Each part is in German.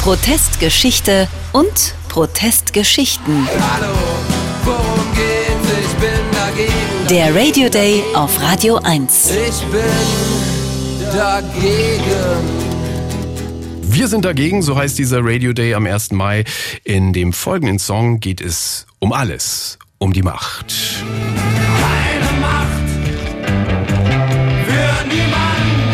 Protestgeschichte und Protestgeschichten. Hallo, worum geht's? Ich bin dagegen. Der Radio Day auf Radio 1. Ich bin dagegen. Wir sind dagegen, so heißt dieser Radio Day am 1. Mai. In dem folgenden Song geht es um alles, um die Macht. Keine Macht für niemand.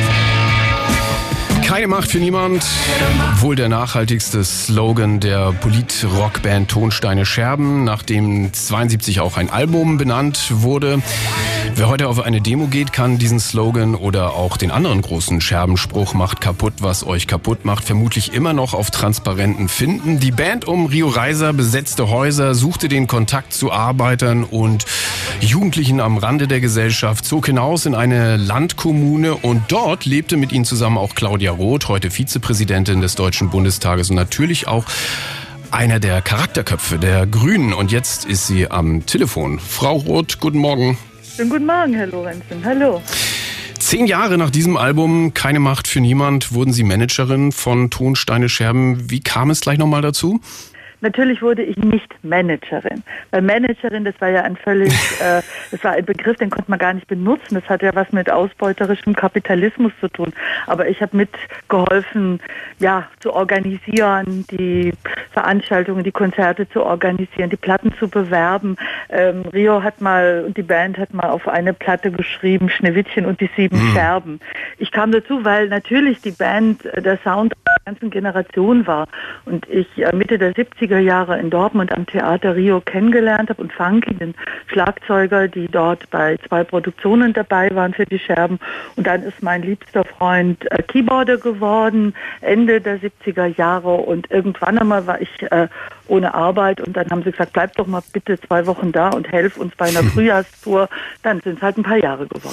Keine Macht für niemand. Wohl der nachhaltigste Slogan der Polit-Rockband Tonsteine Scherben, nachdem 72 auch ein Album benannt wurde. Wer heute auf eine Demo geht, kann diesen Slogan oder auch den anderen großen Scherbenspruch "Macht kaputt, was euch kaputt macht" vermutlich immer noch auf Transparenten finden. Die Band um Rio Reiser besetzte Häuser, suchte den Kontakt zu Arbeitern und Jugendlichen am Rande der Gesellschaft, zog hinaus in eine Landkommune und dort lebte mit ihnen zusammen auch Claudia Roth, heute Vizepräsidentin des Deutschen Bundestages und natürlich auch einer der Charakterköpfe der Grünen. Und jetzt ist sie am Telefon. Frau Roth, guten Morgen. Schönen guten Morgen, Herr Lorenzen. Hallo. 10 Jahre nach diesem Album "Keine Macht für niemand" wurden Sie Managerin von Tonsteine Scherben. Wie kam es gleich nochmal dazu? Natürlich wurde ich nicht Managerin. Weil Managerin, das war ja das war ein Begriff, den konnte man gar nicht benutzen. Das hat ja was mit ausbeuterischem Kapitalismus zu tun. Aber ich habe mitgeholfen, zu organisieren, die Veranstaltungen, die Konzerte zu organisieren, die Platten zu bewerben. Rio und die Band hat mal auf eine Platte geschrieben, Schneewittchen und die 7 Scherben. Ich kam dazu, weil natürlich die Band der Sound der ganzen Generation war. Und ich Mitte der 70er Jahre in Dortmund am Theater Rio kennengelernt habe und Funky, den Schlagzeuger, die dort bei 2 Produktionen dabei waren für die Scherben. Und dann ist mein liebster Freund Keyboarder geworden, Ende der 70er Jahre. Und irgendwann einmal war ich ohne Arbeit und dann haben sie gesagt, bleib doch mal bitte 2 Wochen da und helf uns bei einer Frühjahrstour. Dann sind es halt ein paar Jahre geworden.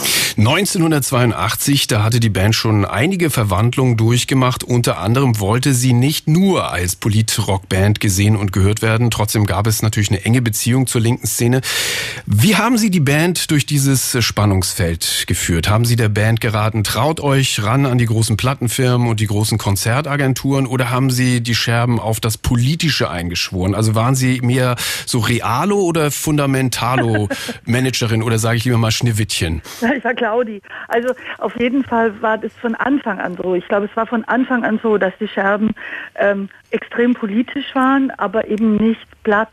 1982, da hatte die Band schon einige Verwandlungen durchgemacht. Unter anderem wollte sie nicht nur als Polit-Rockband gesehen und gehört werden. Trotzdem gab es natürlich eine enge Beziehung zur linken Szene. Wie haben Sie die Band durch dieses Spannungsfeld geführt? Haben Sie der Band geraten, traut euch ran an die großen Plattenfirmen und die großen Konzertagenturen, oder haben Sie die Scherben auf das Politische eingeschworen? Also waren Sie mehr so Realo oder Fundamentalo Managerin, oder sage ich lieber mal Schneewittchen? Ich war Claudi. Also auf jeden Fall war das von Anfang an so. Ich glaube, es war von Anfang an so, dass die Scherben extrem politisch waren, aber eben nicht platt,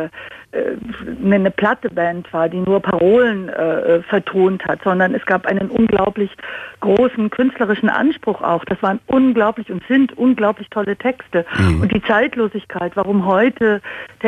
eine platte Band war, die nur Parolen vertont hat, sondern es gab einen unglaublich großen künstlerischen Anspruch auch. Das waren unglaublich und sind unglaublich tolle Texte. Und die Zeitlosigkeit, warum heute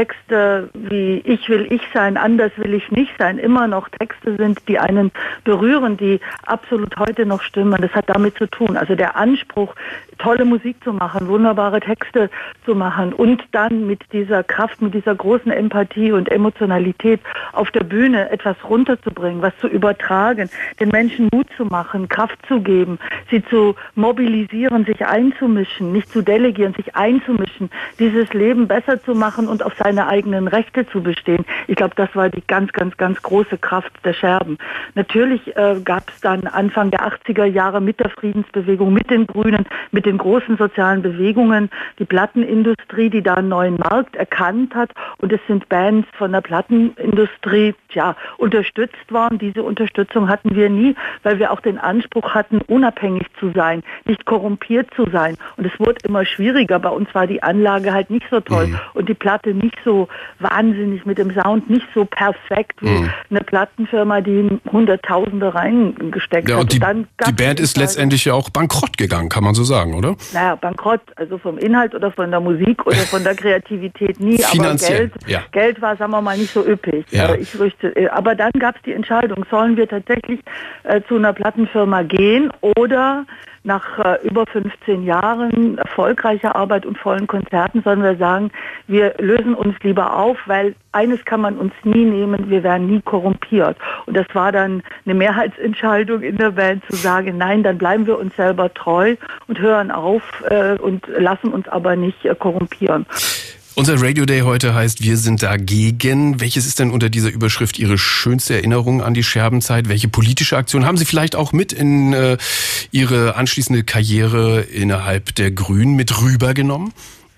Texte wie "Ich will ich sein, anders will ich nicht sein" immer noch Texte sind, die einen berühren, die absolut heute noch stimmen. Das hat damit zu tun. Also der Anspruch, tolle Musik zu machen, wunderbare Texte zu machen und dann mit dieser Kraft, mit dieser großen Empathie und Emotionalität auf der Bühne etwas runterzubringen, was zu übertragen, den Menschen Mut zu machen, Kraft zu geben, sie zu mobilisieren, sich einzumischen, nicht zu delegieren, sich einzumischen, dieses Leben besser zu machen und auf seine eigenen Rechte zu bestehen. Ich glaube, das war die ganz, ganz, ganz große Kraft der Scherben. Natürlich gab es dann Anfang der 80er Jahre mit der Friedensbewegung, mit den Grünen, mit den großen sozialen Bewegungen, die Plattenindustrie, die da einen neuen Markt erkannt hat, und es sind Bands von der Plattenindustrie unterstützt worden. Diese Unterstützung hatten wir nie, weil wir auch den Anspruch hatten, unabhängig zu sein, nicht korrumpiert zu sein. Und es wurde immer schwieriger. Bei uns war die Anlage halt nicht so toll und die Platte nicht so wahnsinnig mit dem Sound, nicht so perfekt wie eine Plattenfirma, die Hunderttausende reingesteckt hat. Und die Band ist letztendlich ja auch bankrott gegangen, kann man so sagen, oder? Naja, bankrott, also vom Inhalt oder von der Musik oder von der Kreativität nie, finanziell, aber Geld war, sagen wir mal, nicht so üppig. Ja. Aber dann gab es die Entscheidung, sollen wir tatsächlich zu einer Plattenfirma gehen oder nach über 15 Jahren erfolgreicher Arbeit und vollen Konzerten sollen wir sagen, wir lösen uns lieber auf, weil eines kann man uns nie nehmen, wir werden nie korrumpiert. Und das war dann eine Mehrheitsentscheidung in der Band zu sagen, nein, dann bleiben wir uns selber treu und hören auf und lassen uns aber nicht korrumpieren. Unser Radio Day heute heißt "Wir sind dagegen". Welches ist denn unter dieser Überschrift Ihre schönste Erinnerung an die Scherbenzeit? Welche politische Aktion haben Sie vielleicht auch mit in Ihre anschließende Karriere innerhalb der Grünen mit rübergenommen?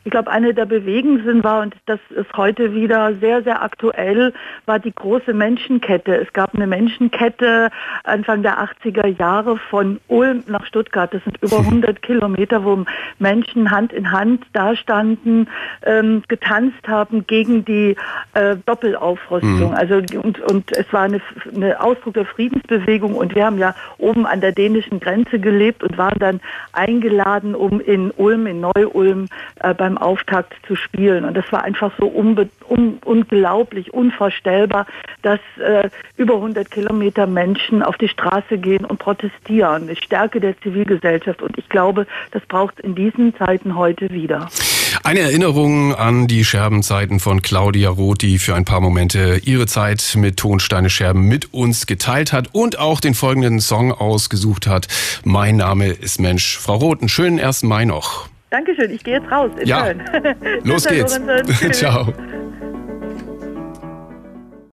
Ich glaube, eine der bewegendsten war, und das ist heute wieder sehr, sehr aktuell, war die große Menschenkette. Es gab eine Menschenkette Anfang der 80er Jahre von Ulm nach Stuttgart. Das sind über 100 Kilometer, wo Menschen Hand in Hand dastanden, getanzt haben gegen die Doppelaufrüstung. Also und es war eine Ausdruck der Friedensbewegung, und wir haben ja oben an der dänischen Grenze gelebt und waren dann eingeladen, um in Ulm, in Neu-Ulm, beim Auftakt zu spielen. Und das war einfach so unglaublich, unvorstellbar, dass über 100 Kilometer Menschen auf die Straße gehen und protestieren. Die Stärke der Zivilgesellschaft. Und ich glaube, das braucht es in diesen Zeiten heute wieder. Eine Erinnerung an die Scherbenzeiten von Claudia Roth, die für ein paar Momente ihre Zeit mit Tonsteine Scherben mit uns geteilt hat und auch den folgenden Song ausgesucht hat. Mein Name ist Mensch. Frau Roth, einen schönen 1. Mai noch. Dankeschön, ich gehe jetzt raus. Ja, los geht's. Ciao.